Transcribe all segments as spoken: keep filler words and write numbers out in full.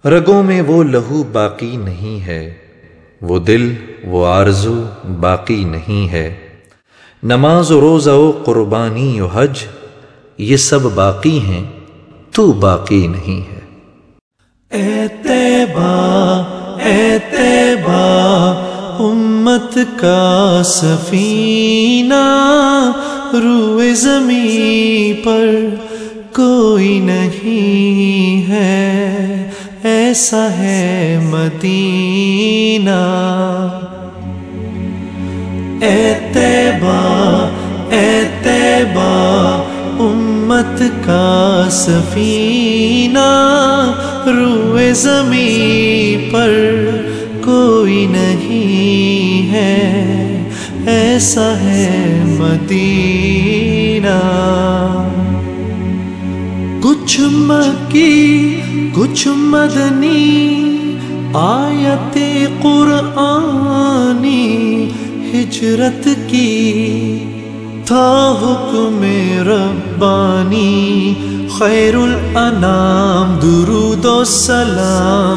रगों में वो लहू बाकी नहीं है, वो दिल वो आरज़ू बाकी नहीं है। नमाज व रोज़ा व कुर्बानी व हज ये सब बाकी हैं, तू बाकी नहीं है। ए तैबा ए तैबा उम्मत का सफीना, रूए ज़मीं पर कोई नहीं है, ऐसा है मदीना। ए तैबा ए तैबा उम्मत का सफीना, रूए ज़मीं पर कोई नहीं है, ऐसा है मदीना। कुछ मक्की कुछ मदनी आयते कुरआनी हिजरत की, था हुक्म रब्बानी खैरुल अनाम दुरूदो सलाम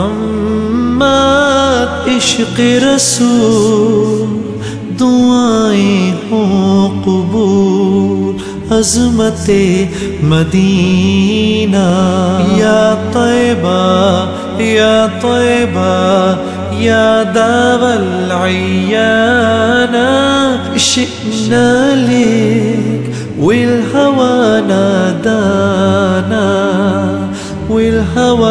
मुहम्मद। इश्क़ रसूल दुआएं हों कबूल, अज़मते मदीना। या तैबा या तैबा या दावल अय्याना, शि'ना लेक विल हवा नादाना, विल हवा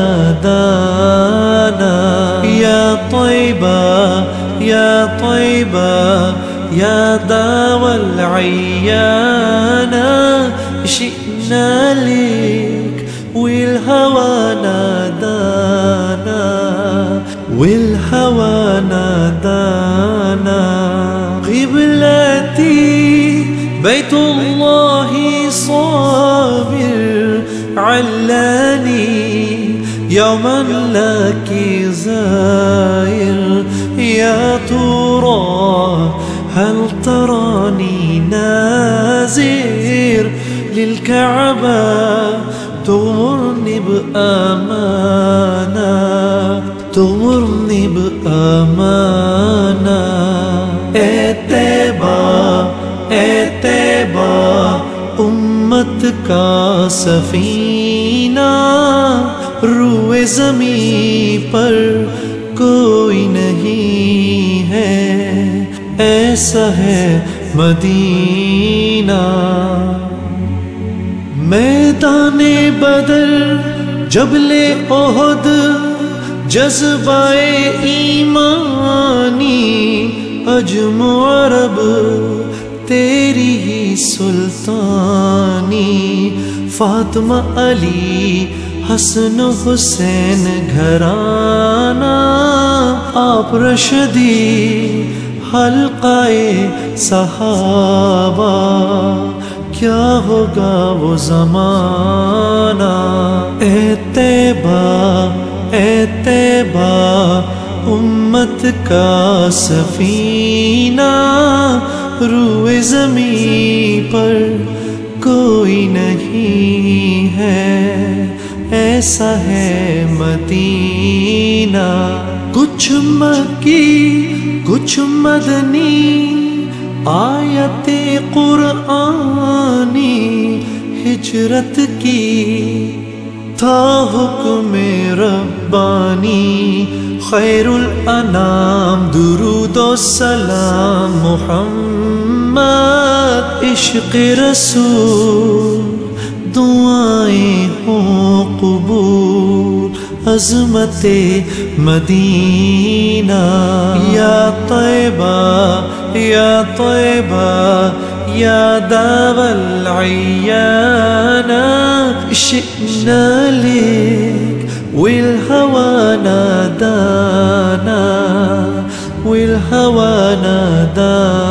नादाना। या तैबा या तैबा या दावल अय्याना, शि'ना लेक विल हवा नादाना, विल हवा नादाना। क़िबलती बैतुल्लाहि साबिर अल्लानी, यौमन लकी ज़ाइर, या तुरा हल तरानी नाज़िर लिलकअबा, तुग़मुरनी बअमाना, तुग़मुरनी बअमाना। ए तैबा ए तैबा उम्मत का सफीना, रूए ज़मीं पर कोई नहीं है, ऐसा है मदीना। मैदाने बदर जबले ओहद जज्बाए ईमानी, अजम अरब तेरी ही सुल्तानी। फातिमा अली हसन हुसैन घराना, आप रशदी हल्काए सहाबा, क्या होगा वो ज़माना। ए तैबा ए तैबा उम्मत का सफीना, रूए ज़मीं पर कोई नहीं है, ऐसा है मदीना। कुछ मक्की कुछ मदनी आयते कुरआनी हिजरत की, था हुक्म रब्बानी खैरुल अनाम दुरूदो सलाम मुहम्मद। इश्क़ रसूल दुआएं हों कबूल, अज़मते मदीना। या तैबा या तैबा या दावल अय्याना, शि'ना लेक विल हवा नादाना, विल हवा नादाना।